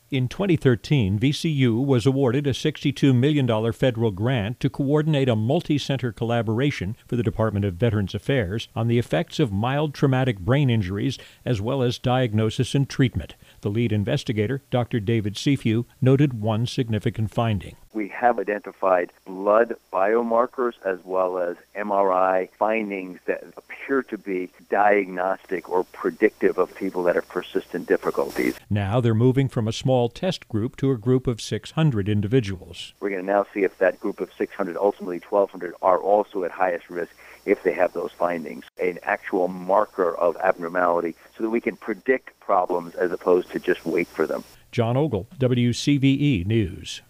In 2013, VCU was awarded a $62 million federal grant to coordinate a multi-center collaboration for the Department of Veterans Affairs on the effects of mild traumatic brain injuries as well as diagnosis and treatment. The lead investigator, Dr. David Seafew, noted one significant finding. We have identified blood biomarkers as well as MRI findings that appear to be diagnostic or predictive of people that have persistent difficulties. Now they're moving from a small test group to a group of 600 individuals. We're going to now see if that group of 600, ultimately 1,200, are also at highest risk if they have those findings, an actual marker of abnormality so that we can predict problems as opposed to just wait for them. John Ogle, WCVE News.